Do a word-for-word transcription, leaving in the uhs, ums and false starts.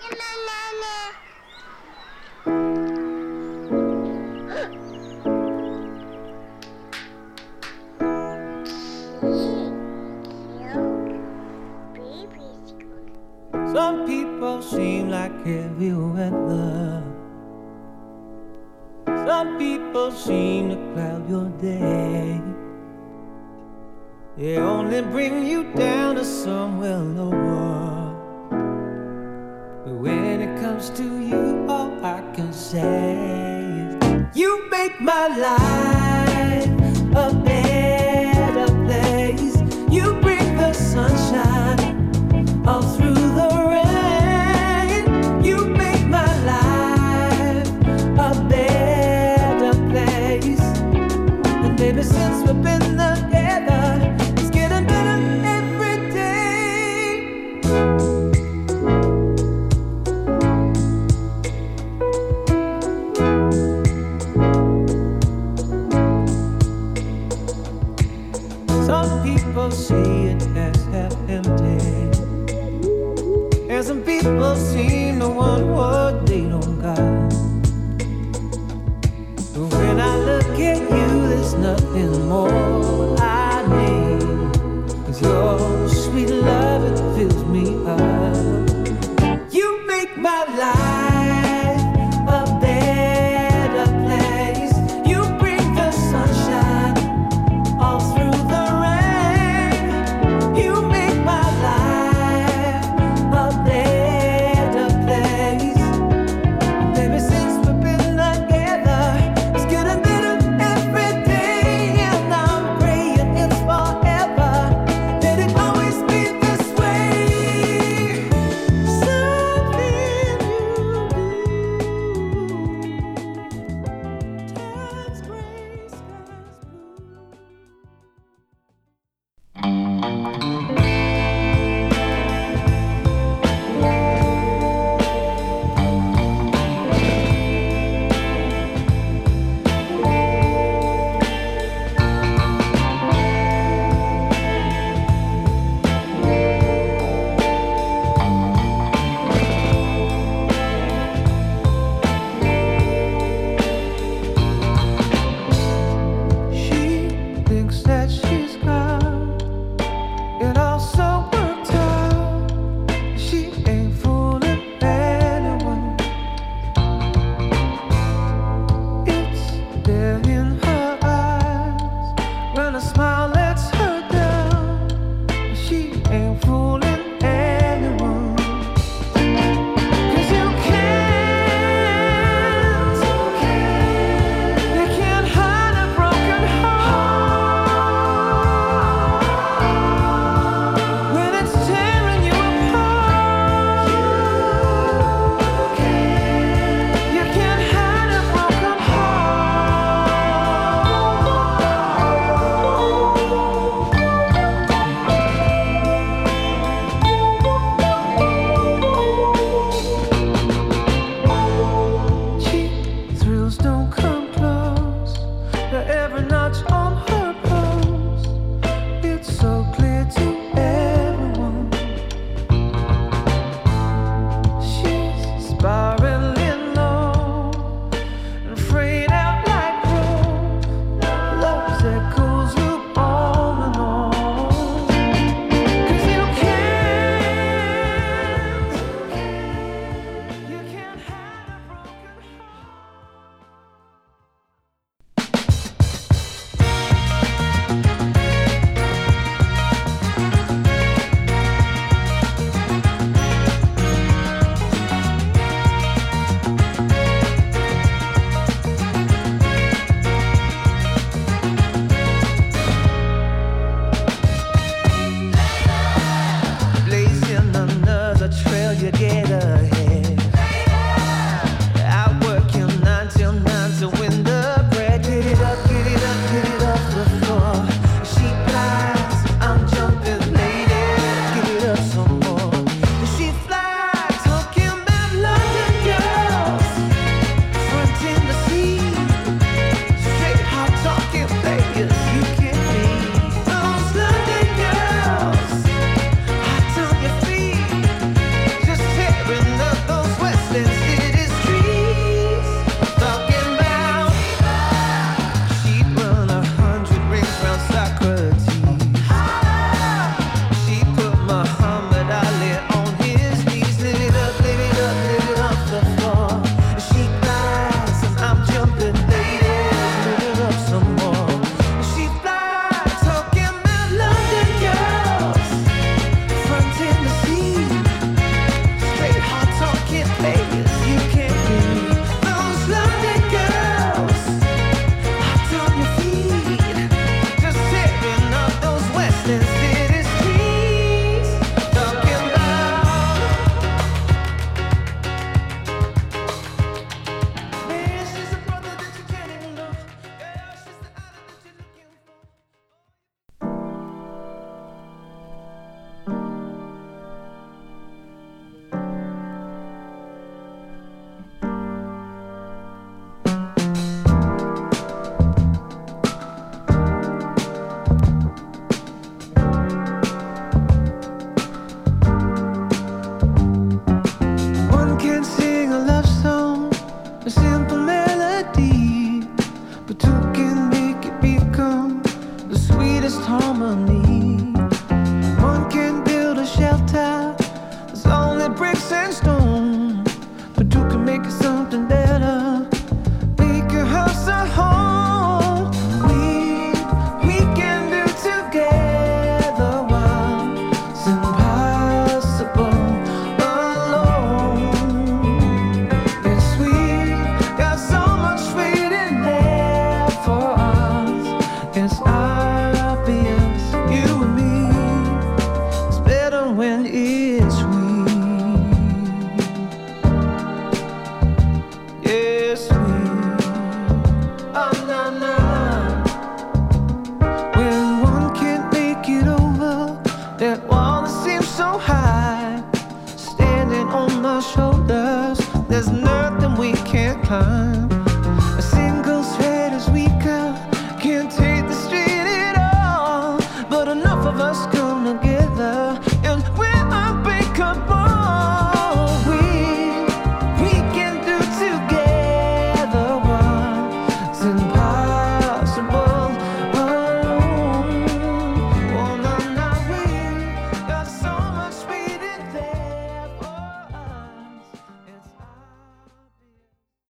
Some people seem like heavy weather. Some people seem to cloud your day. They only bring you down to somewhere lower. But when it comes to you, all I can say is you make my life a better place. You bring the sunshine all through the rain. You make my life a better place. And baby, since we've been together, it's getting better every day. Some people see it as half empty, and some people seem to want what they don't got. But when I look at you, there's nothing more I need. 'Cause your sweet love, it fills me up. You make my life a better place. You bring the sunshine all through the rain. You make my life a better with bricks and stone, but two can make it something better. Make your house a home. We, we can do together what's impossible alone. Yes, we got so much waiting there for us. It's obvious, you and me. It's better when it's we. Yes, we. Oh, no, no. When one can't make it over that wall that seems so high, standing on my shoulders, there's nothing we can't climb.